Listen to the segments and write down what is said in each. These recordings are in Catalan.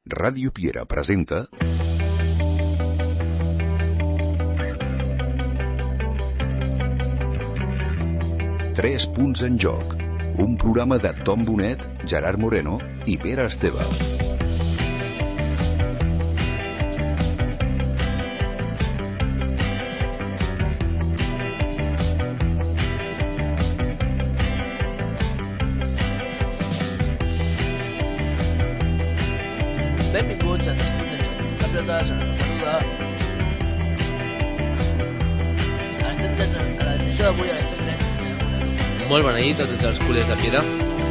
Ràdio Piera presenta Tres punts en joc, un programa de Tom Bonet, Gerard Moreno i Pere Esteve. Benvinguts a Tres punts en joc. La pilota se n'ha perduda. Estem drets a l'edició d'avui, estem drets. Molt bona nit a tots els culers de Piera. A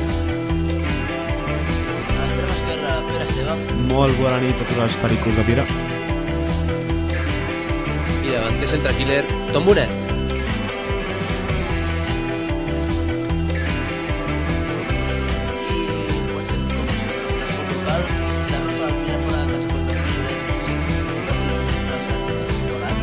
l'extrema esquerra, Pere Esteve. Molt bona nit a tots els pericos de Piera. I davant té centre killer Tom Bonet. I comencem com sempre amb el local. Derrota del Piera fora de casa contra el Lloret. Sí, un partit bastant igualat.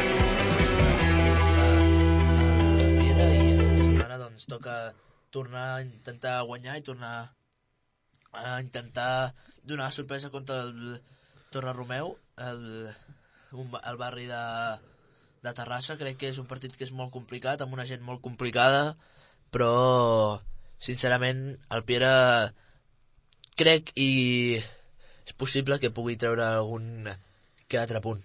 Piera i aquesta setmana doncs toca tornar a intentar guanyar i tornar a intentar donar sorpresa contra el Torre-Romeu, el barri de Terrassa. Crec que és un partit que és molt complicat, amb una gent molt complicada, però sincerament el Piera crec i és possible que pugui treure algun que altre punt.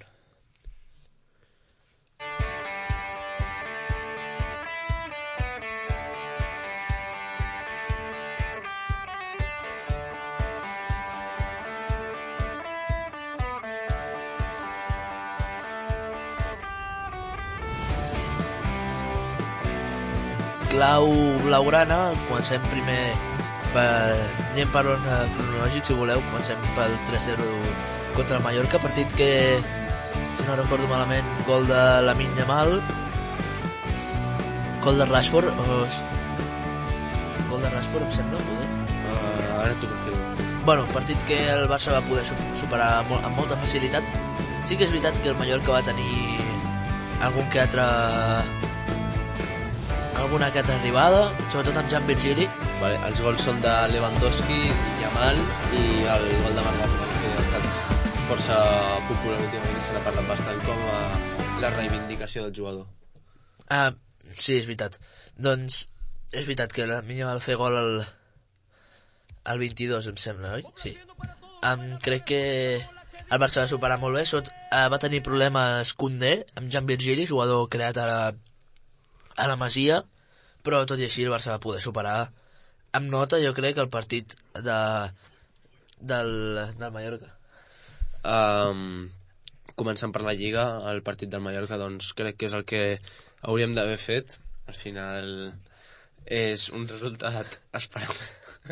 Clau blaugrana, comencem primer anem per ordre cronològic, si voleu. Comencem pel 3-0 contra el Mallorca, partit que, si no recordo malament, gol de Lamine Yamal, gol de Rashford, em sembla, poder. Ara t'ho confio. Bueno, partit que el Barça va poder superar amb molta facilitat. Sí que és veritat que el Mallorca va tenir alguna que altra arribada, sobretot amb Jan Virgili. Vale, els gols són de Lewandowski, Yamal i el gol de Marc, que ha estat força popular últimament i se n'ha parlat bastant com a la reivindicació del jugador. Sí, és veritat. Doncs és veritat que la Lamine va fer gol al 22, em sembla, oi? Sí. Crec que el Barça va superar molt bé. Va tenir problemes Koundé amb Jan Virgili, jugador creat a la Masia, però tot i així el Barça va poder superar amb nota, jo crec, el partit del Mallorca. Començant per la Lliga, el partit del Mallorca, doncs crec que és el que hauríem d'haver fet. Al final és un resultat esperable.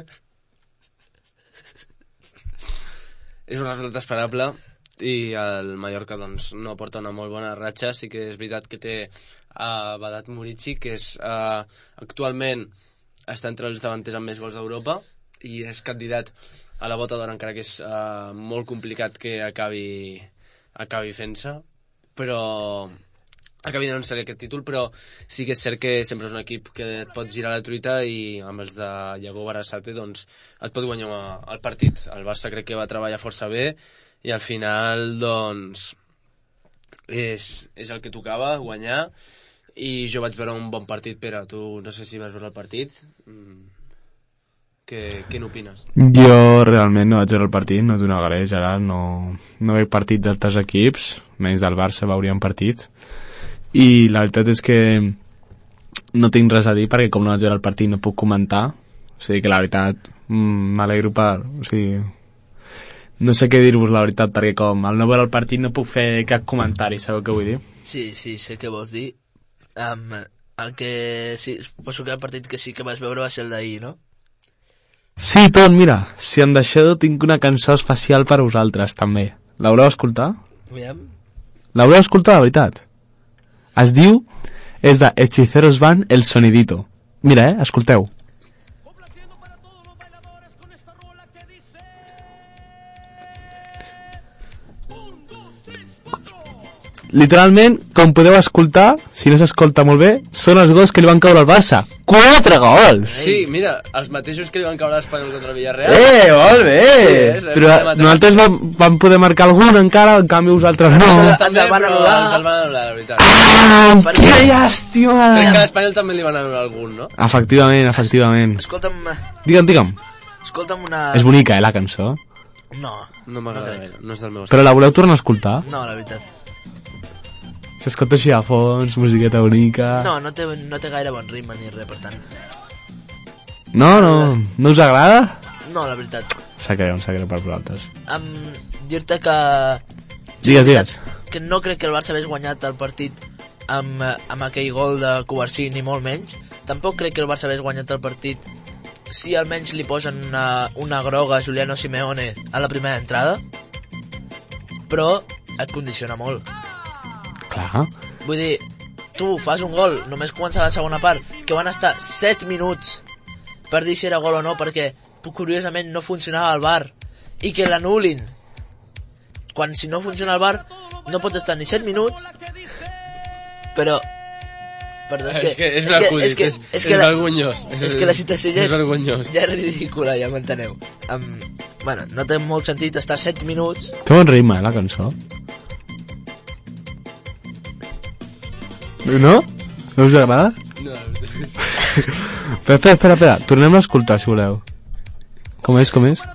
És un resultat esperable i el Mallorca doncs no porta una molt bona ratxa. Sí que és veritat que té Vedat Murici, que és actualment està entre els davanters amb més gols d'Europa i és candidat a la bota d'or, encara que és molt complicat que acabi fent-se, però acabi donant-se aquest títol. Però sí que és cert que sempre és un equip que et pot girar la truita i amb els de Iago Barasate doncs et pot guanyar el partit. El Barça crec que va treballar força bé i al final doncs és el que tocava, guanyar. I jo vaig veure un bon partit. Pere, tu no sé si vas veure el partit. Què n'opines? Jo realment no vaig veure el partit, no t'ho negaré, Gerard, no veig partit d'altres equips, menys del Barça veuríem partit, i la veritat és que no tinc res a dir perquè com no vaig veure el partit no puc comentar. O sigui que la veritat m'alegro o sigui, no sé què dir-vos la veritat, perquè com al no veure el partit no puc fer cap comentari, sabeu què vull dir? Sí, sé què vols dir. El que sí, suposo que el partit que sí que vas veure va ser el d'ahir, no? Sí, tot, mira, si em deixeu tinc una cançó especial per a vosaltres també. L'haureu escoltat? Aviam. L'haureu escoltat, la veritat? Es diu, és de Hechiceros Band, El Sonidito. Mira, escolteu. Literalment, com podeu escoltar, si no s'escolta molt bé, són els gols que li van caure al Barça. 4 gols! Sí, mira, els mateixos que li van caure a l'Espanyol contra el Villarreal. Molt bé! Sí, Però nosaltres vam poder marcar algun encara, en canvi vosaltres no. Ens el van anul·lar. Ens el van anul·lar, la veritat. Que llàstima! Crec que a l'Espanyol també li van anul·lar algun, no? Efectivament. Escolta'm Digue'm. una... És bonica, la cançó. No. No m'agrada gaire, no és del meu estil. Però la voleu tornar a escoltar? No, la veritat. S'escolta així a fons, musiqueta bonica... No té gaire bon ritme ni res, per tant. No us agrada? No, la veritat. S'ha creu per vosaltres. Dir-te que... Digues. Que no crec que el Barça hagués guanyat el partit amb aquell gol de Covarsí, ni molt menys. Tampoc crec que el Barça hagués guanyat el partit si almenys li posen una groga a Juliano Simeone a la primera entrada. Però et condiciona molt. Clar. Vull dir, tu fas un gol, només comença la segona part, que van estar 7 minuts per dir si era gol o no, perquè curiosament no funcionava el VAR, i que l'anul·lin. Quan si no funciona el VAR, no pots estar ni 7 minuts, però... Perdó, és vergonyós. És que la situació ja és vergonyós. Ja és ridícula, ja m'enteneu. Bueno, no té molt sentit estar 7 minuts... Té bon ritme, la cançó. No? No us agrada? No. Espera. Tornem a escoltar, si voleu. Com és?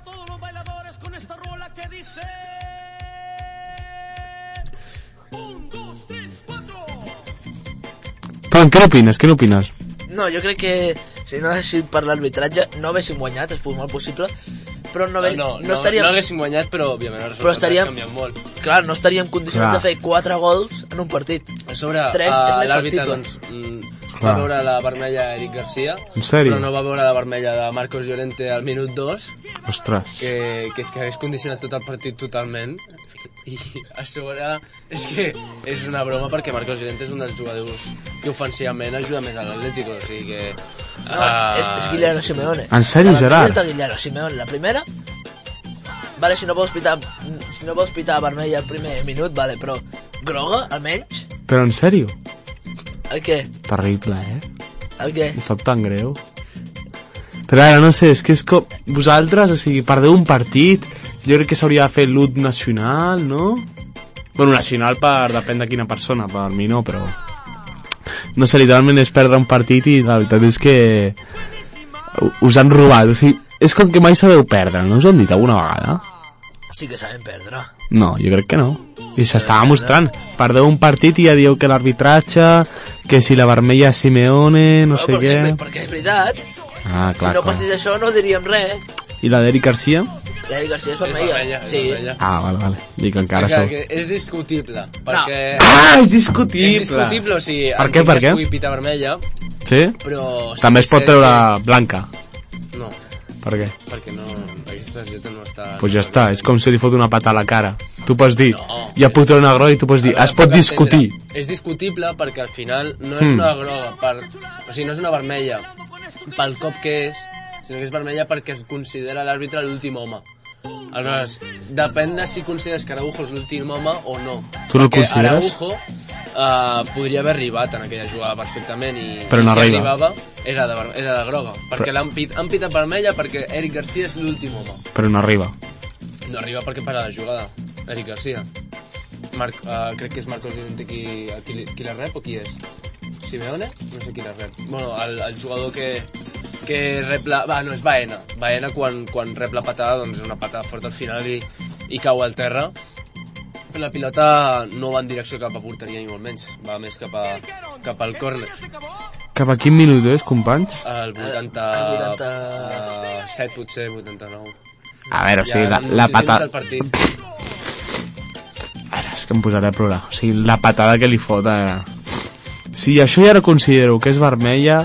Tom, què n'opines? No, jo crec que si no haguéssim per l'arbitratge no haguéssim guanyat, és molt possible, però no estaríem... No haguéssim guanyat, però òbviament els resultats canvien molt. Clar, no estaríem condicionats de fer 4 gols en un partit. A sobre, 3 és més l'àrbitre factible. Va veure la vermella a Eric Garcia, però no va veure la vermella de Marcos Llorente al minut 2. Ostres. Que és que hagués condicionat tot el partit totalment. I a sobre és que és una broma, perquè Marcos Llorente és un dels jugadors que ofensivament ajuda més a l'Atlético, o sigui que... No, és Guillermo Simeone. En sèrio, Gerard? La Guillermo Simeone, la primera... Vale, si no vols pitar vermella al primer minut, vale, però groga, almenys? Però en sèrio? El què? Terrible, El què? Em sap tan greu. Però ara, no sé, és que és com... Vosaltres, o sigui, perdeu un partit, jo crec que s'hauria de fer l'ut nacional, no? Bueno, nacional depèn de quina persona, per mi no, però... No sé, literalment és perdre un partit i la veritat és que... Us han robat, o sigui, és com que mai sabeu perdre, no us ho han dit alguna vegada? Sí que sabem perdre. No, jo crec que no. I s'estava mostrant. Perdeu un partit i ja dieu que l'arbitratge, que si la vermella és Simeone, no sé què... Perquè és veritat. Ah, clar, si no passés això no diríem res. I la d'Eric Garcia? L'Eric Garcia és vermella. Sí. Ah, vale. Dic, encara sou... És discutible, perquè... Ah, és discutible! És discutible, o sigui... Per què? Es pugui pitar vermella, sí? però... També es pot treure blanca. No. Per què? Perquè no... Aquesta targeta no està... Pues ja està, és com si li fot una pata a la cara. Tu pots dir, no, ja puc treure una groga i tu pots dir, es pot discutir. És discutible perquè al final no és una groga, o sigui, no és una vermella pel cop que és, sinó que és vermella perquè es considera l'àrbitre l'últim home. Aleshores, depèn de si consideres que Araujo és l'últim home o no. Tu no el consideres? Araujo podria haver arribat en aquella jugada perfectament i però no si arriba. Arribava era de groga, perquè han pitat vermella perquè Eric Garcia és l'últim home. Però no arriba. No arriba perquè para la jugada, Eric Garcia. Crec que és Marcos Llorente qui la rep o qui és? Simeone? No sé qui la rep. Bueno, el jugador que rep la... no, és Baena. Baena quan rep la patada, doncs és una patada forta al final i cau al terra. Però la pilota no va en direcció cap a porteria ni molt menys, va més cap al córner. Cap a quin minut és, companys? El 87, potser, 89. A veure, o sigui, la patada... Ara, és que em posaré a plorar. O sigui, la patada que li fot... Si això ja no considero que és vermella...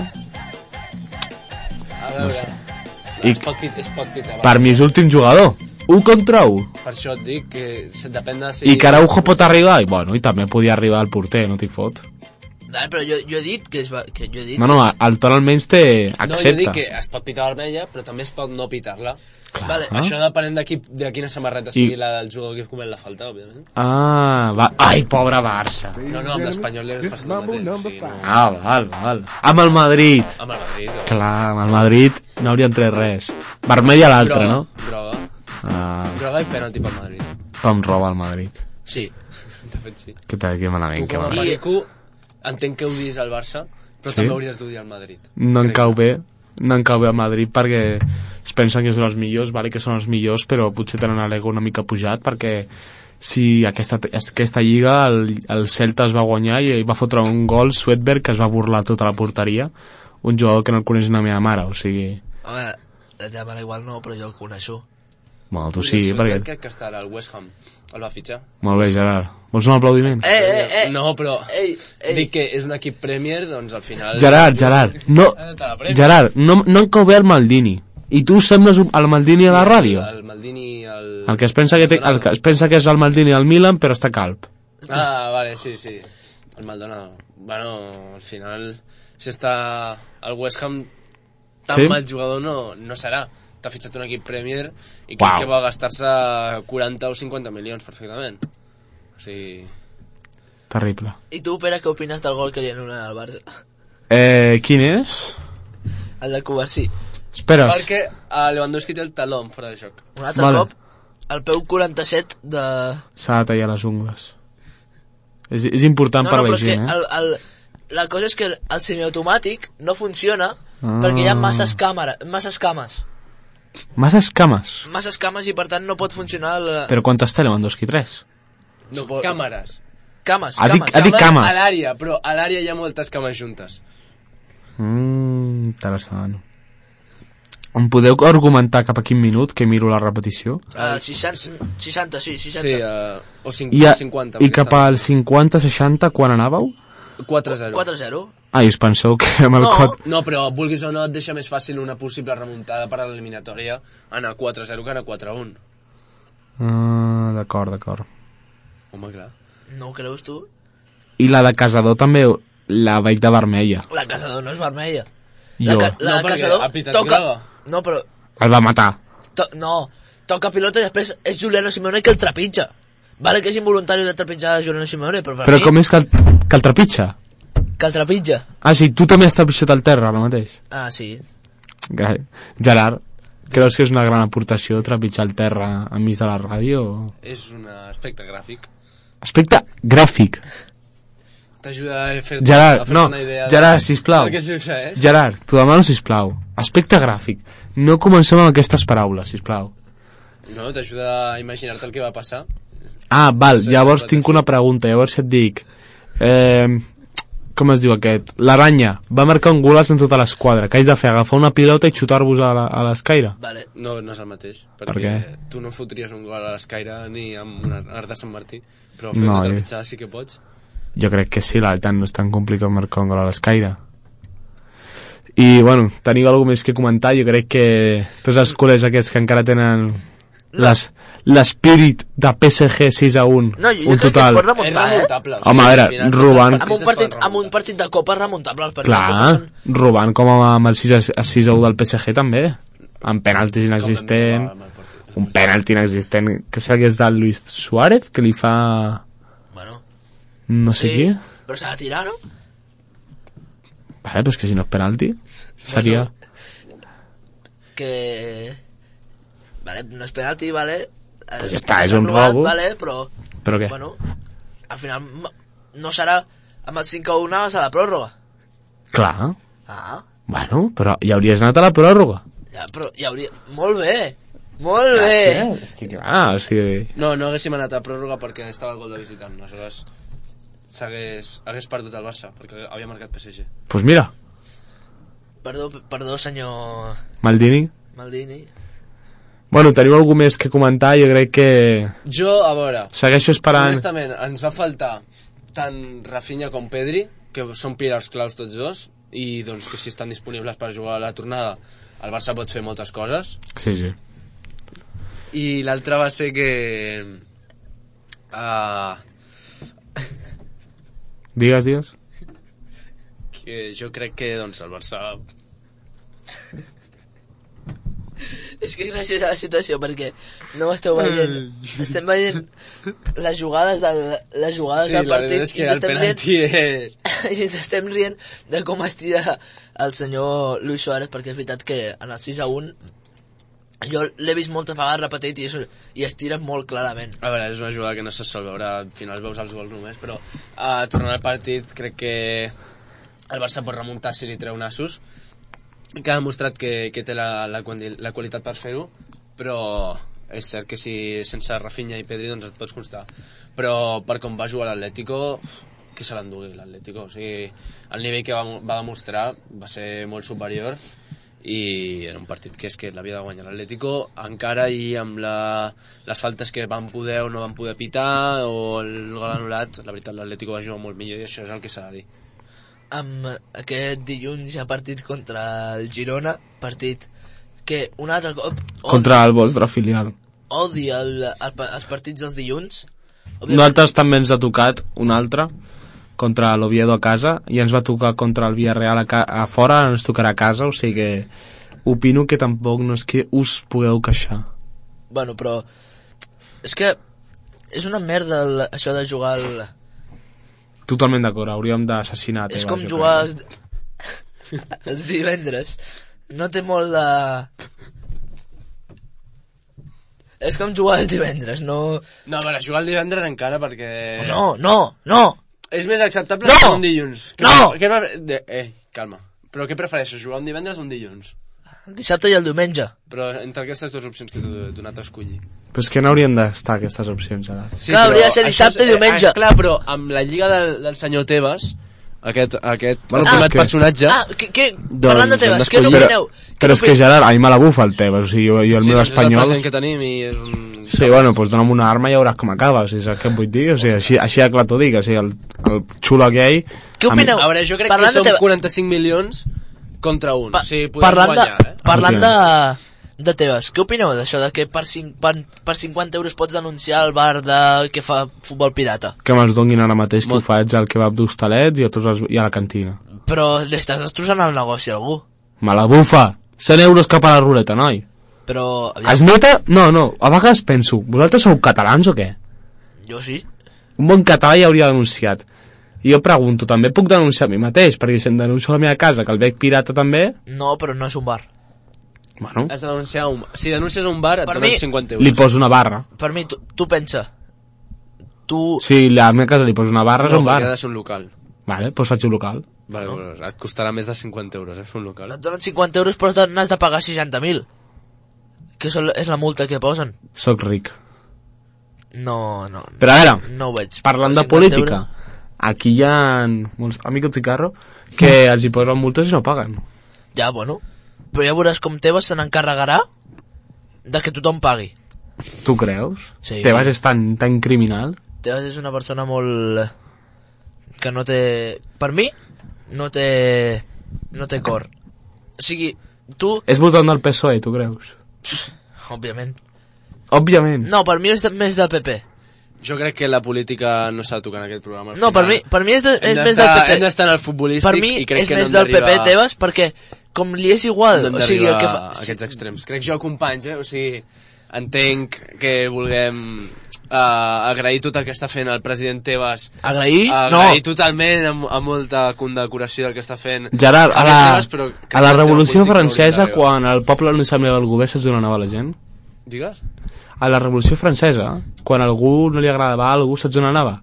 A veure... No sé. Es pot pitar. Per mi és l'últim jugador. 1 contra 1. Per això et dic que depèn de si... I que Araujo pot arribar? I bueno, i també podia arribar al porter, no t'hi fot. Però jo he dit que jo he dit... No, el Ton almenys té... accepta. No, jo dic que es pot pitar vermella, però també es pot no pitar-la. Clar. Vale, Això depenent de quina samarreta sigui la del jugador que comet la falta, òbviament. Ai, pobre Barça. No, amb l'Espanyol li hagués passat el mateix. O sigui, no... Val. Amb el Madrid. Amb el Madrid. Clar, amb el Madrid no haurien tret res. Vermell a l'altre, no? Groga. Ah, Groga i penalti pel Madrid. com roba el Madrid. Sí. De fet, sí. Que malament, Tu que com a malament. perico entenc que odies el Barça, però Sí? també hauries d'odiar el Madrid. No em Crec. cau bé el Madrid perquè es pensen que són els millors, vale que són els millors, però potser tenen l'ego una mica pujat perquè si aquesta lliga el Celta es va guanyar i va fotre un gol Sweetberg que es va burlar tota la porteria, un jugador que no el coneix la meva mare, o sigui... Home, la teva mare igual no, però jo el coneixo. Bueno, tu sí, Sweetberg perquè... crec que està al West Ham. El va fitxar. Molt bé, Gerard. Vols un aplaudiment? No, però Ei. dic que és un equip Premier, doncs al final... Gerard, no... Te la Premier. Gerard, no em cau bé el Maldini. I tu sembles el Maldini a la ràdio. El Maldini... El que es pensa que és el Maldini al Milan, però està calb. Ah, vale, sí. El Maldonado. Bueno, al final, si està al West Ham, tan Sí? mal jugador no serà. T'ha fitxat un equip Premier i crec Uau. que va gastar-se 40 o 50 milions perfectament. O sigui... Terrible. I tu, Pere, què opines del gol que li anul·len al Barça? Quin és? El de Covarsí. Espera. Perquè Lewandowski té el taló en fora de joc. Un altre Vale. cop, el peu 47 de... S'ha de tallar les ungles. És important per però la és que gent, la cosa és que el semiautomàtic no funciona perquè hi ha masses cames. Masses cames. Masses cames i per tant no pot funcionar Però quantes té Lewandowski? 3? No, càmeres. Cames. Ha dit cames. A l'àrea, però a l'àrea hi ha moltes cames juntes. Interessant. Em podeu argumentar cap a quin minut que miro la repetició? 60, sí, 60. Sí, o 50. I cap al 50-60 quan anàveu? 4-0. 4-0. I us penseu que amb el No. 4... No, però vulguis o no, et deixa més fàcil una possible remuntada per a l'eliminatòria anar 4-0 que anar 4-1. D'acord. Home, clar. No ho creus tu? I la de Casador també la veig de vermella. La Casador no és vermella. Jo. La No, perquè Casador ha pitat toca... groga. No, però... El va matar. Toca pilota i després és Juliano Simeone que el trepitja. Vale que és involuntari de trepitjar Juliano Simeone, però per Però mi... com és que el trepitja? Que el trepitja. Ah, sí, tu també has trepitjat al terra ara mateix. Ah, sí. Gerard, creus que és una gran aportació trepitjar el terra enmig de la ràdio? És un aspecte gràfic. Aspecte gràfic. T'ajuda a fer Gerard, no, una idea Gerard, sisplau. del que succeeix. Gerard, t'ho demano, sisplau. Aspecte gràfic. No comencem amb aquestes paraules, sisplau. No, t'ajuda a imaginar-te el que va passar. Ah, val, Sí, llavors pot tinc ser. una pregunta. Llavors et dic... com es diu aquest? L'Aranya va marcar un golaç en tota l'esquadra. Què haig de fer? Agafar una pilota i xutar-vos a l'escaire? Vale. No és el mateix. Per Perquè què? tu no fotries un gol a l'escaire ni amb un art de Sant Martí. Però No, fer-te trepitjar sí que pots. Jo crec que sí, l'Altan no és tan complicat marcar un gol a l'escaire. I, bueno, teniu alguna més que comentar? Jo crec que tots els culers aquests que encara tenen l'espírit de PSG 6-1, No, jo un crec que total... es pot remuntar, És remuntable. Home, a veure, al final, robant- tots els partits es poden Amb un partit de Copa és remuntable. Els partits de Clar, Copa són... robant com amb el 6-1 del PSG també, amb penaltis inexistent, un penalti inexistent, que sé que és del Luis Suárez, que li fa Bueno, no sé qui. però s'ha de tirar, no? Vale, però és que si no és penalti, seria... Que... Vale, no és penalti, vale? Pues ja està, és un robo. Vale, però... Però què? Bueno, al final no serà amb el 5-1 anaves a la pròrroga. Clar, Ah, bueno, però hi hauries anat a la pròrroga. ja, però hi hauria... Molt bé! Molt bé! És que clar, o sigui... No haguéssim anat a pròrroga perquè estava el gol de visitant. Aleshores hagués perdut el Barça perquè havia marcat PSG. Pues mira, Perdó, senyor Maldini. Maldini. Bueno, teniu algú més que comentar? Jo crec que... Jo, a veure, Segueixo esperant... honestament, ens va faltar tant Rafinha com Pedri, que són pilars claus tots dos, i doncs que si estan disponibles per jugar a la tornada, el Barça pot fer moltes coses. Sí, sí. I l'altre va ser que... Digues. que jo crec que doncs el Barça És que és graciosa la situació perquè no ho esteu veient. Estem veient les jugades del partit és que el penalti és... i ens estem rient de com estira el senyor Luis Suárez, perquè és veritat que en el 6-1 jo l'he vist moltes vegades repetit i estira molt clarament. A veure, és una jugada que no se sol veure, al final veus els gols només, però tornant al partit crec que el Barça pot remuntar si li treu nassos, que ha demostrat que té la qualitat per fer-ho, però és cert que si sense Rafinha i Pedri doncs et pots constar. Però per com va jugar l'Atlético, que se l'endugui l'Atlético. O sigui, el nivell que va demostrar va ser molt superior i era un partit que és que l'havia de guanyar l'Atlético, encara i amb les faltes que van poder o no van poder pitar o el gol anul·lat, la veritat l'Atlético va jugar molt millor i això és el que s'ha de dir. Amb aquest dilluns hi ha partit contra el Girona, partit que un altre cop Contra el vostre filial. odia els partits dels dilluns. Nosaltres també ens ha tocat un altre contra l'Oviedo a casa i ens va tocar contra el Villarreal a fora, ens tocarà a casa, o sigui que opino que tampoc no és que us pugueu queixar. Bueno, però és que és una merda això de jugar Totalment d'acord, hauríem d'assassinar és com jugar els divendres. No té molt de... És com jugar els divendres, no... No, a veure, jugar el divendres encara perquè... No! És més acceptable No! que un dilluns. No! Calma. Però què prefereixes, jugar un divendres o un dilluns? El dissabte i el diumenge. Però entre aquestes dues opcions que t'he donat a escollir. Però és que no haurien d'estar aquestes opcions ara. Sí, Clar, hauria de ser això dissabte i diumenge. Clar, però amb la lliga del senyor Tebas, aquest Bueno, estimat que- personatge... Parlant de Tebas, què n'opineu? Però és que Gerard, a mi me la bufa el Tebas, o sigui, jo el meu És el espanyol... present que tenim i és un... Sí, bueno, doncs dona'm una arma i ja veuràs com acaba, o sigui, saps què em vull dir? O sigui, així de clar t'ho dic, o sigui, el xulo aquell... Què opineu? A veure, jo crec Parlant que de són Tebas- 45 milions contra un. O sigui, podem guanyar, Parlant de Tebas, què opineu d'això de que per 50 euros pots denunciar el bar que fa futbol pirata? Que me'ls donguin ara mateix que ho faig al kebab d'Hostalets i i a la cantina. Però li estàs destrossant el negoci a algú. Me la bufa! 100 euros cap a la ruleta, noi. Però... Es nota... No, a vegades penso, vosaltres sou catalans o què? Jo sí. Un bon català ja hauria denunciat. I jo pregunto, també puc denunciar a mi mateix? Perquè si em denuncio a la meva casa que el veig pirata també... No, però no és un bar. Bueno, Has de denunciar si denuncies un bar et Per donen mi- 50 euros. li poso una barra. Per mi, tu pensa. Tu... Si a la meva casa li poso una barra, és No, un perquè bar. ha de ser un local. Vale, doncs faig un local. Vale, no. Et costarà més de 50 euros, fer un local. Et donen 50 euros però n'has de pagar 60.000. Que és la multa que posen. Soc ric. No. Però a veure, No ho veig. parlant de 50 política, euros. aquí hi ha molts amics de carro que els hi posen multes i no paguen. Ja, bueno. Però ja veuràs com Tebas se n'encarregarà de que tothom pagui. Tu creus? Sí. Tebas és tan criminal? Tebas és una persona molt... que no té... Per mi, no té cor. O sigui, tu... És votant del PSOE, tu creus? Òbviament. Òbviament. No, per mi és més del PP. Jo crec que la política no s'ha de tocar en aquest programa. Al No, per final. mi és Hem més del PP. Hem d'estar en el futbolístic Per mi i crec és que més no hem del PP d'arribar- Tebas perquè com li és igual, No hem o sigui, el que d'arribar fa... a aquests extrems. Crec jo, companys, o sigui, entenc que vulguem agrair tot el que està fent el president Tebas. Agrair? Agrair totalment amb molta condecoració del que està fent. Gerard, a Tebas, però crec la que el Revolució tema polític Francesa, no hauria quan el poble no semblava el govern, saps d'on anava la gent? d'arribar. Digues? A la Revolució Francesa, quan a algú no li agradava a algú, saps on anava?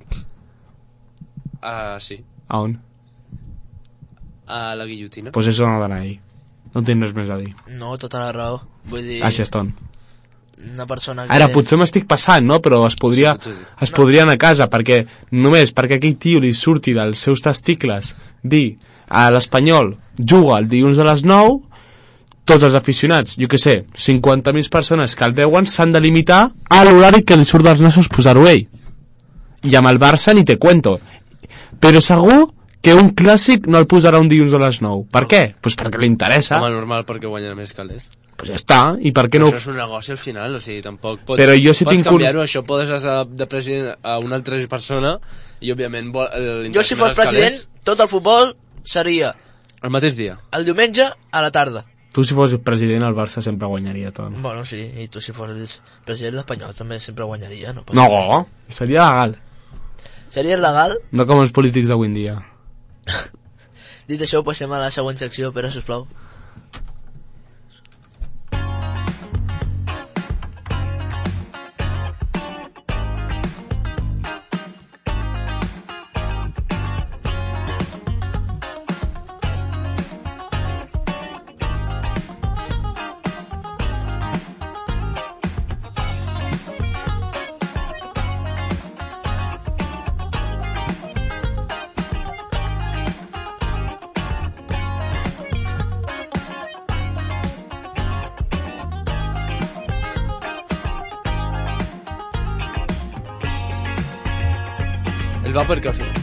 Sí. A on? A la guillotina. Pues és on ha d'anar ell. No tinc res més a dir. No, tota la raó. Vull dir, A Xeston. una persona que... Ara, potser m'estic passant, no? Però es podria, Sí, potser sí. es podria anar a casa, perquè només perquè aquell tio li surti dels seus testicles dir a l'Espanyol juga el dilluns a les 9, tots els aficionats, jo què sé, 50.000 persones que el veuen s'han de limitar a l'horari que li surt dels nassos posar-ho ell. I amb el Barça ni te cuento. Però segur que un clàssic no el posarà un dilluns a les 9. Per què? Pues perquè li interessa. Home, normal, perquè guanya més calés. Pues ja està. I per què no... Això és un negoci al final, o sigui, tampoc pots, Però jo si pots tinc canviar-ho, això poses de president a una altra persona i, òbviament, Jo, si fos president, tot el futbol seria el mateix dia. el diumenge a la tarda. Tu, si fos president, el Barça sempre guanyaria tot. Bueno, sí, i tu si fos president l'Espanyol també sempre guanyaria, no? No, seria legal. Seria legal? No com els polítics d'avui en dia. Dit això, passem a la següent secció, Pere, sisplau. El va perquè al final.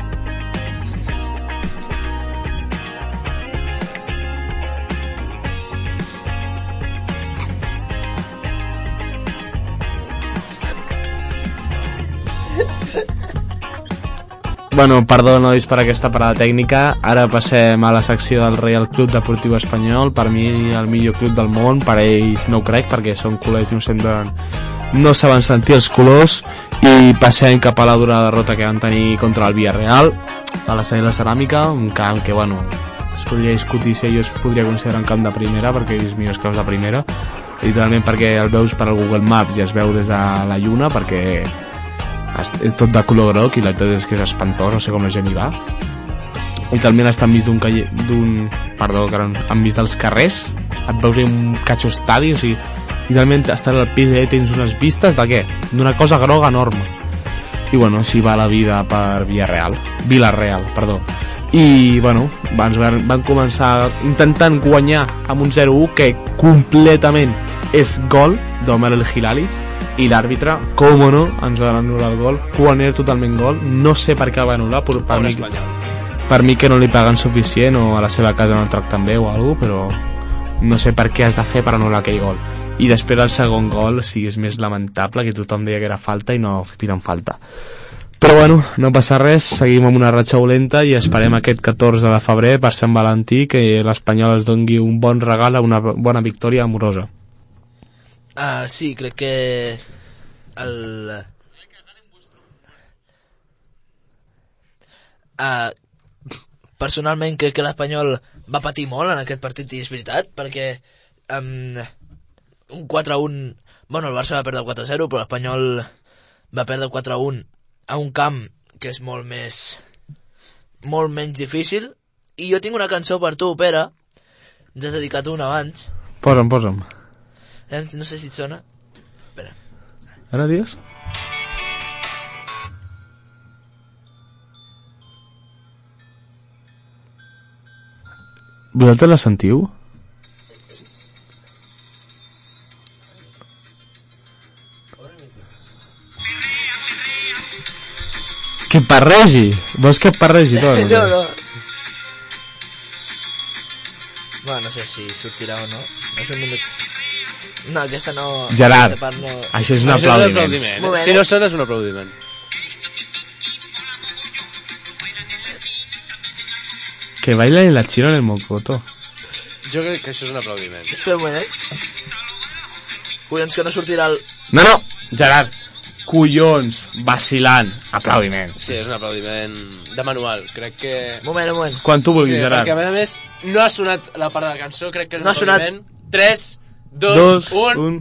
Bueno, perdó, nois, per aquesta parada tècnica. Ara passem a la secció del Real Club Deportiu Espanyol. Per mi, el millor club del món. Per ells no ho crec, perquè són culers i no saben sentir els colors. I passem cap a la dura derrota que van tenir contra el Villarreal a l'Estadi de la Ceràmica, un camp que, bueno, es podria discutir si ell es podria considerar un camp de primera, perquè és millors que els de primera, literalment perquè el veus per al Google Maps i es veu des de la lluna, perquè és tot de color groc i la veritat és que és espantós, no sé com la gent hi va. I talment està enmig enmig dels carrers, et veus un catxo estadi, o sigui, literalment estar al pis i tens unes vistes de què? D'una cosa groga enorme. I bueno, així va la vida per Villarreal, perdó. I bueno, van començar intentant guanyar amb un 0-1 que completament és gol d'Omer El Hilali, i l'àrbitre, com no, ens va anul·lar el gol quan era totalment gol. No sé per què el va anul·lar, per mi que no li paguen suficient o a la seva casa no el tracten bé o alguna cosa, però no sé per què has de fer per anul·lar aquell gol. I després el segon gol, sí, és més lamentable, que tothom deia que era falta i no piten falta. Però bueno, no passa res, seguim amb una ratxa dolenta i esperem aquest 14 de febrer per Sant Valentí que l'Espanyol es doni un bon regal a una bona victòria amorosa. Sí, crec que personalment crec que l'Espanyol va patir molt en aquest partit, i és veritat, perquè un 4-1, bueno, el Barça va perdre 4-0, però l'Espanyol va perdre 4-1 a un camp que és molt menys difícil. I jo tinc una cançó per tu, Pere, ens has dedicat una abans. Posa'm. No sé si et sona. Espera. Ara digues? Vosaltres la sentiu? Que parregi! Vols que parregi tot? No. Bueno, no sé si sortirà o no. És un minut. No, aquesta no. Gerard, aquesta part no. això és un aplaudiment. Si no sona és un aplaudiment. Que baila la chino en el mocoto. Jo crec que això és un aplaudiment. Espera un moment, Collons, que no sortirà el... No, Gerard, collons, vacilant, aplaudiment. Sí, és un aplaudiment de manual, crec que... Un moment. Quan tu vulguis, Gerard. Perquè a més no ha sonat la part de la cançó, crec que és un no aplaudiment. 3, 2, 1...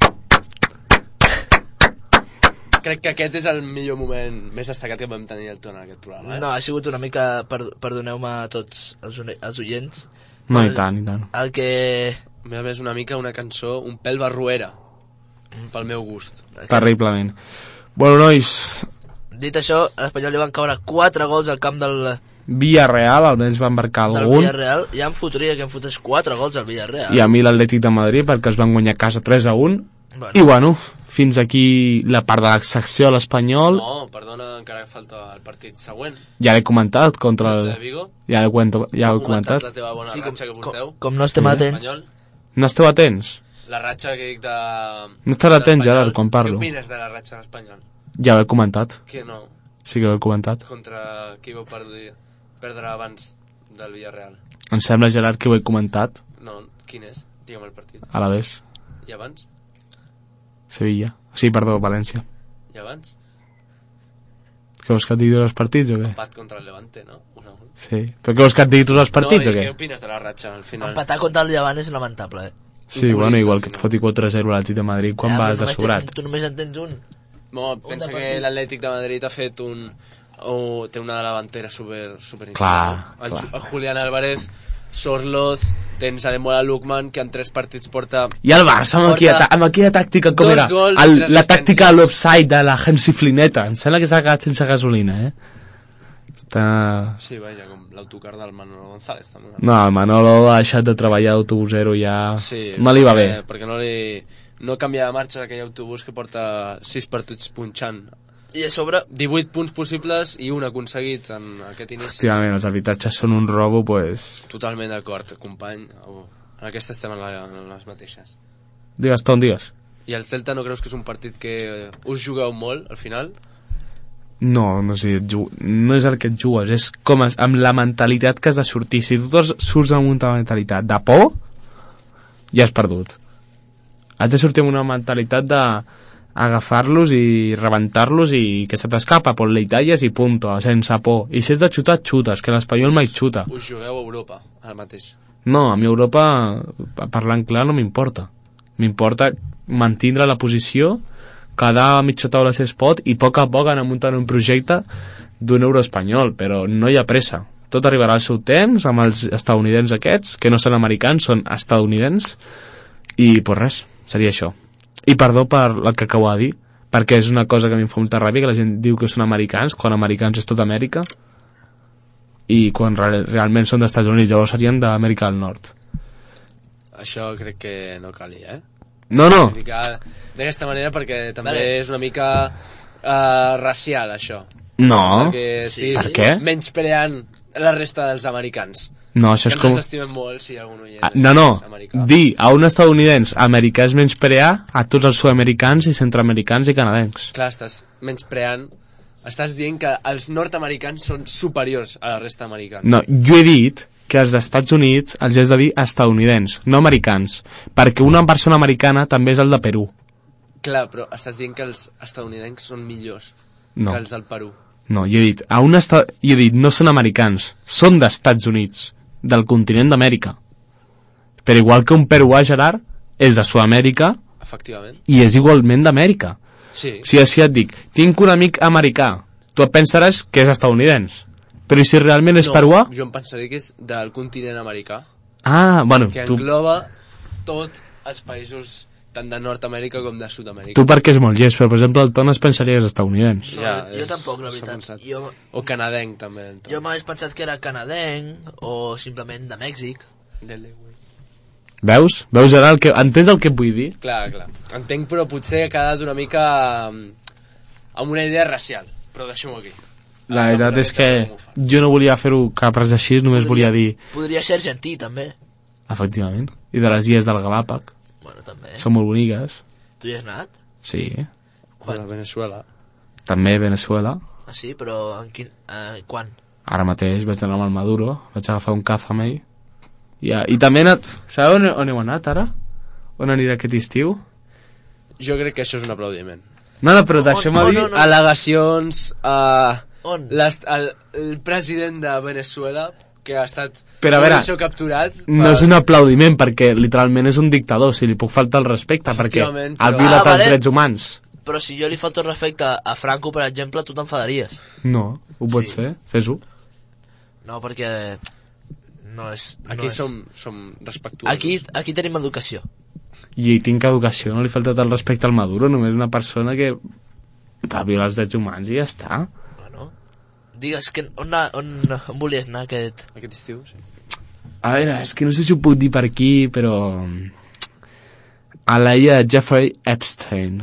Crec que aquest és el millor moment més destacat que vam tenir el Ton en aquest programa. No, ha sigut una mica... Perdoneu-me a tots els oients. No, i tant. El que... A més a més, una mica una cançó un pèl barruera, pel meu gust. Terriblement. Bueno, nois... Dit això, a l'Espanyol li van caure 4 gols al camp del Villarreal, almenys van marcar algun. Del Villarreal, ja em fotria que em fotés 4 gols al Villarreal. I a mi l'Atlètic de Madrid, perquè es van guanyar a casa 3-1. I bueno, fins aquí la part de la secció de l'Espanyol. No, perdona, encara falta el partit següent. Ja l'he comentat, contra el... de Vigo. Ja l'he comentat. La teva bona ratxa que porteu. Com no estem atents. No esteu atents? La ratxa que dic de... No estàs atent, Gerard, quan parlo. Què opines de la ratxa de l'Espanyol? Ja l'he comentat. Que no. Sí que l'he comentat. Contra qui vau perdre abans del Villarreal. Em sembla, Gerard, que ho he comentat. No, Quin és? Digue'm el partit. Alavés, I abans? Sevilla. Sí, perdó, València. I abans? Què vols que et digui tots els partits o què? Empat contra el Levante, no? 1-1. Sí. Però què vols que et digui tots els partits no, o què? Què opines de la ratxa al final? Empatar contra el Llevant és lamentable, Sí, bueno, igual que et foti 4-0 l'Atlètic de Madrid quan vas de sobrat. Tu només en tens un. No, pensa que l'Atlètic de Madrid ha fet un... té una davantera super Clar, el clar. Julián Álvarez, Sorloz, tens Ademola Lookman, que en 3 partits porta... I el Barça, amb aquella tàctica, com Dos era? gols i 3 La tàctica assistències. a l'offside de la Hemsiflineta. Em sembla que s'ha quedat sense gasolina, Està... Sí, vaja, com l'autocar del Manolo González. També. No, el Manolo ha deixat de treballar d'autobusero ja... Sí, no li va bé. Perquè no canvia de marxa aquell autobús que porta 6 partits punxant. I a sobre... 18 punts possibles i un aconseguit en aquest inici. Efectivament, els arbitratges són un robo, pues... Totalment d'acord, company. En aquesta estem en les mateixes. Digues, Tom, digues. I el Celta no creus que és un partit que us jugueu molt, al final? No, no sé, no és el que et jugues, és com amb la mentalitat que has de sortir. Si tu surts amb una mentalitat de por, ja has perdut. Has de sortir amb una mentalitat de agafar-los i rebentar-los i que se t'escapa, ponle i talles i punto, sense por. I si has de xutar, xutes, que l'Espanyol mai xuta. Us jugueu a Europa, ara mateix. No, a mi Europa, parlant clar, no m'importa. M'importa mantindre la posició, quedar a mitja taula si es pot i a poc anar muntant un projecte d'un euro espanyol, però no hi ha pressa. Tot arribarà al seu temps amb els estadounidencs aquests, que no són americans, són estadounidencs, i pues res, seria això. I perdó per el que acabo de dir, perquè és una cosa que a mi em fa molta ràbia, que la gent diu que són americans, quan americans és tot Amèrica, i quan realment són dels Estats Units, llavors serien d'Amèrica del Nord. Això crec que no calia, No. D'aquesta manera perquè també és una mica racial, això. No. Perquè Per què? menyspreant la resta dels americans. No, això és Que com... ens estimem molt, si algú no hi és. No, és americà. dir a un estadounidense americà és menysprear a tots els sud-americans i centroamericans i canadencs. Clar, estàs menyspreant, estàs dient que els nord-americans són superiors a la resta americana. No, jo he dit que els Estats Units els has de dir estadounidencs, no americans, perquè una persona americana també és el de Perú. Clar, però estàs dient que els estadounidencs són millors No. que els del Perú. No, jo he dit, no són americans, són d'Estats Units, del continent d'Amèrica. Però igual que un peruà, Gerard, és de Sud-amèrica Efectivament. i és igualment d'Amèrica. Sí. Si així et dic, tinc un amic americà, tu et pensaràs que és estadounidenc. Però i si realment és peruà? Jo em pensaria que és del continent americà, Ah, bueno, que tu engloba tots els països tant de Nord-Amèrica com de Sud-amèrica. perquè és molt llest, però per exemple el Ton es pensaria que és estadounidenc. No, jo tampoc, la veritat. O canadenc, també. Jo m'hagués pensat que era canadenc o simplement de Mèxic. Veus, Gerard, entens el que et vull dir? Clar. Entenc, però potser ha quedat una mica amb una idea racial, però deixem-ho aquí. La veritat és que jo no volia fer-ho cap res així, només volia dir... Podria ser argentí, també. Efectivament. I de les illes del Galàpag. Bueno, també. Són molt boniques. Tu hi has anat? Sí. Quan? A Venezuela. També Venezuela. Ah, sí? Però en quin... quan? Ara mateix vaig anar amb el Maduro, vaig agafar un caza amb ell. I també he anat... Sabeu on heu anat, ara? On aniré aquest estiu? Jo crec que això és un aplaudiment. No, però deixem-me dir... No. Al·legacions a... On? El president de Venezuela, que ha estat Però a veure, capturat no és un aplaudiment, perquè literalment és un dictador, si li puc faltar el respecte, perquè ha violat els drets humans. Però si jo li falto el respecte a Franco, per exemple, tu t'enfadaries. No, ho pots fer, fes-ho. No, perquè... No és... Aquí som respectuosos. Aquí tenim educació. I tinc educació, no li falta el respecte al Maduro, només una persona que va violar els drets humans i ja està. Bueno, digues, on volies anar aquest estiu? Sí. A veure, és que no sé si ho puc dir per aquí, però... A l'illa de Jeffrey Epstein.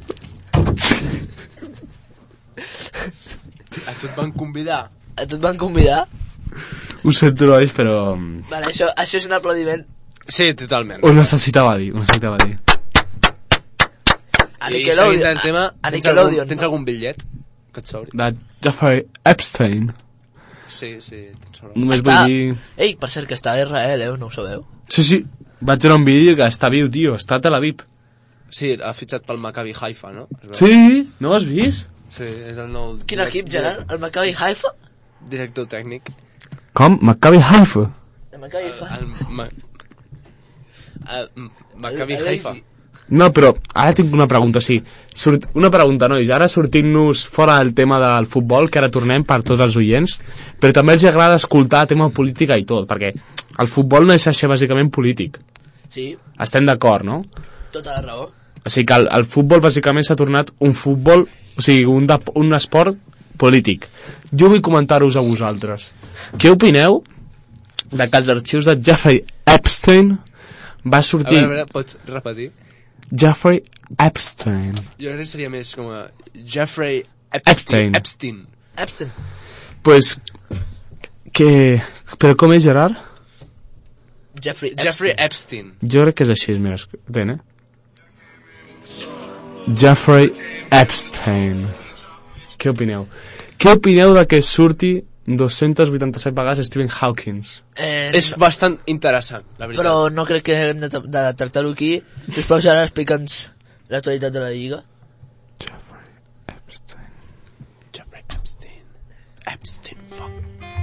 A tu et van convidar? A tu et van convidar? Ho sento, nois, però... Vale, això és un aplaudiment. Sí, totalment. Ho necessitava dir. A Nickelodeon. Tens algun bitllet que et sobri? De Jeffrey Epstein. Sí, te'n sobra. Només vull dir... Ei, per cert, que està a Israel, no ho sabeu? Sí, Vaig veure un vídeo que està viu, tio, està a Tel Aviv. Sí, ha fitxat pel Maccabi Haifa, no? Sí, no ho has vist? Sí, és el nou... Quin equip, Gerard? El Maccabi Haifa? Director tècnic. Com? Maccabi Haifa? El Maccabi Haifa. El Maccabi Haifa. No, però ara tinc una pregunta, sí. Una pregunta, nois. Ara sortint-nos fora del tema del futbol, que ara tornem per tots els oients, però també els agrada escoltar tema política i tot, perquè el futbol no deixa de ser bàsicament polític. Sí. Estem d'acord, no? Tota la raó. O sigui que el futbol bàsicament s'ha tornat un futbol, o sigui, un esport polític. Jo vull comentar-vos a vosaltres. Què opineu de que els arxius de Jeffrey Epstein va sortir... A veure, pots repetir? Jeffrey Epstein. Jo crec que seria més com a Jeffrey Epstein. Epstein. Pues, que... Però com és, Gerard? Jeffrey Epstein. Jo crec que és així, mira, ten, Jeffrey Epstein. Què opineu? Què opineu de que surti 287 vegades Stephen Hawking? És bastant interessant, la veritat. Però no crec que hem de tractar-ho aquí. Sisplau, Gerard, explica'ns l'actualitat de la Lliga. Jeffrey Epstein. Jeffrey Epstein. Epstein, fuck.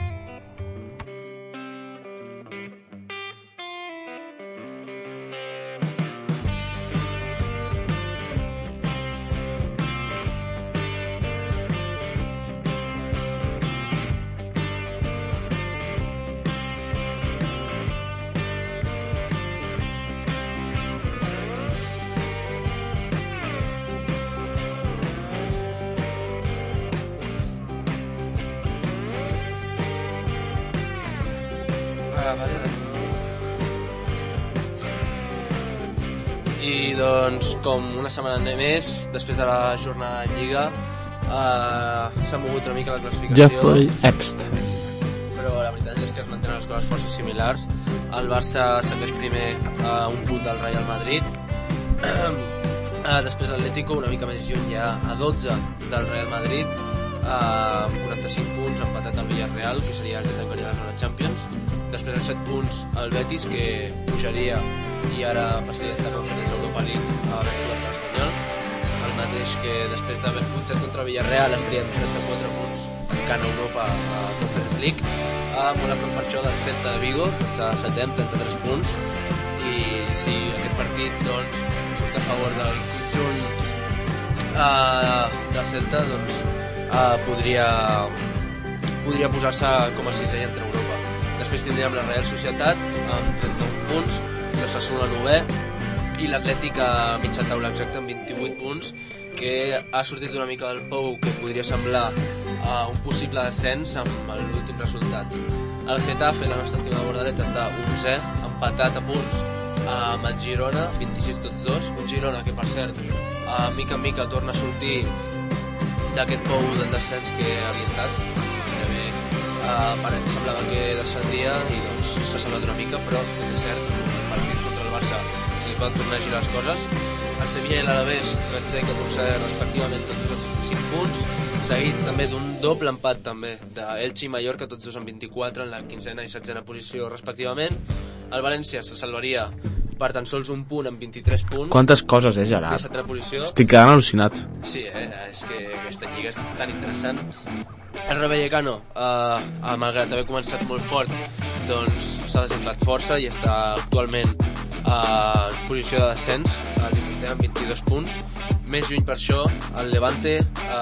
I doncs, com una setmana més, després de la jornada de Lliga, s'ha mogut una mica la classificació. Jeffrey Epstein. Però la veritat és que es mantenen les coses força similars. El Barça segueix primer a un punt del Real Madrid. Després l'Atlético, una mica més lluny, ja a 12 del Real Madrid, a 45 punts, empatat al Villarreal, que seria el que tancaria la zona Champions. Després de 7 punts el Betis, que pujaria i ara passaria a estar conferents a Europa League a haver jugat l'Espanyol, el mateix que després d'haver pujat contra el Villarreal estaria amb 34 punts tancant Europa a Conference League, molt a prop per això del Celta de Vigo, que està a 7è amb 33 punts, i si aquest partit doncs surt a favor del conjunt del Celta, doncs podria posar-se com a 6è entre Europa. Després tindríem la Real Societat amb 31 punts, l'Osasuna 9è i l'Atlètic a mitja taula exacta amb 28 punts, que ha sortit una mica del pou que podria semblar un possible descens amb l'últim resultat. El Getafe, la nostra estimada Bordaleta, està 11è, empatat a punts amb el Girona, 26 tots dos, un Girona que per cert mica en mica torna a sortir d'aquest pou del descens que havia estat. Semblava que descendria i doncs s'ha semblat una mica, però és cert, el partit contra el Barça si es van tornar a girar les coses. El Sevilla i l'Alavés 13 i 14 respectivament, tots dos amb 25 punts, seguits també d'un doble empat també d'Elche i Mallorca, tots dos amb 24 en la 15a i 16a posició respectivament. El València se salvaria per tan sols un punt amb 23 punts. Quantes coses, Gerard? 17a posició. Estic quedant al·lucinat. Sí, és que aquesta lliga és tan interessant. El Rayo Vallecano, malgrat haver començat molt fort, doncs s'ha desinflat força i està actualment en posició de descens, amb 22 punts. Més lluny per això, el Levante,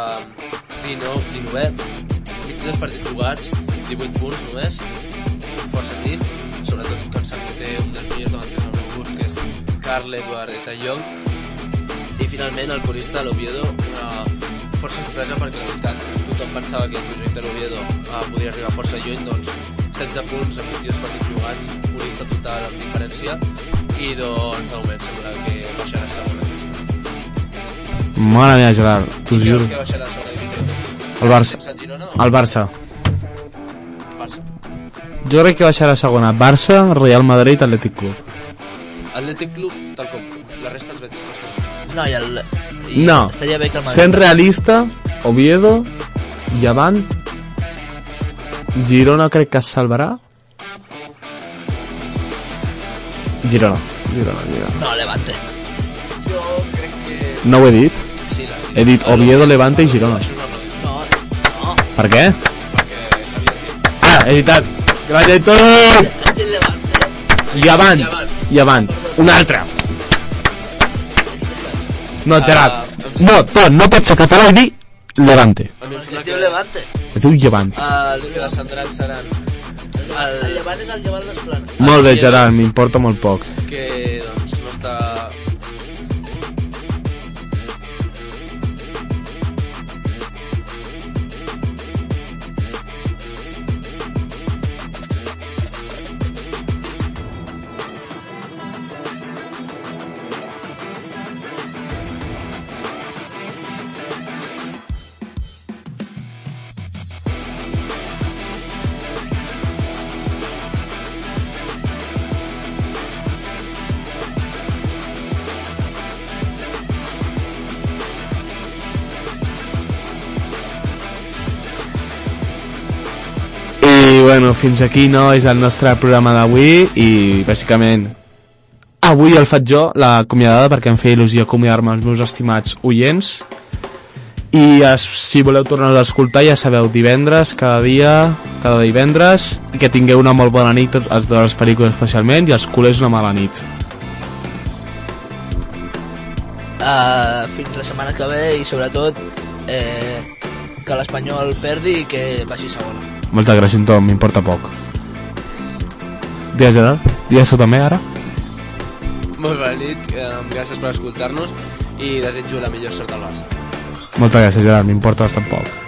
19è, 23 partits jugats, 18 punts només, força trist, sobretot pensant que té un dels millors davanters del meu gust, que és Carles Eduard Tallón. I finalment el corista l'Oviedo, una força sorpresa perquè la veritat tothom pensava que el projecte l'Oviedo podria arribar força lluny, doncs 16 punts en 22 partits jugats, corista total amb diferència, i doncs de moment sembla que baixarà a segona. Mare meva, Gerard, t'ho juro. Creus que baixarà a segona divisió? El Barça. El Barça. Barça. Jo crec que baixarà a segona. Barça, Real Madrid, Atlètic Club. Atlètic Club, tal com. La resta els veig bastant. No, no. Estaria bé que el Madrid... Sent realista, Oviedo, Llevant, Girona crec que es salvarà. Girona. No, Levante. Jo crec que... No ho he dit? Sí, He dit Oviedo, Levante i Girona. No. Per què? Perquè havia dit... Ah, he editat. Gràcies a tots! Has dit Levante? Llevant. Un altre. No, Gerard. No, no pots ser català i dir Levante. A mi em Es sembla diu que Levante. Es diu Llevant. els que descendran seran El Llevant és el Llevant les Planes. Molt bé, Gerard, m'importa molt poc. que doncs no està... I bueno, fins aquí no és el nostre programa d'avui i bàsicament avui el faig jo, l'acomiadada, perquè em feia il·lusió acomiadar-me als meus estimats oients i si voleu tornar-nos a escoltar ja sabeu, divendres, cada divendres, i que tingueu una molt bona nit els de les pel·lícules especialment i els culers una mala nit. Fins la setmana que ve i sobretot que l'Espanyol perdi i que baixi segona. Moltes gràcies, Tom, m'importa poc. Digues, Gerard? Digues tu també, ara? Molt bona nit, gràcies per escoltar-nos i desitjo la millor sort al Barça. Moltes gràcies, Gerard, m'importa bastant poc.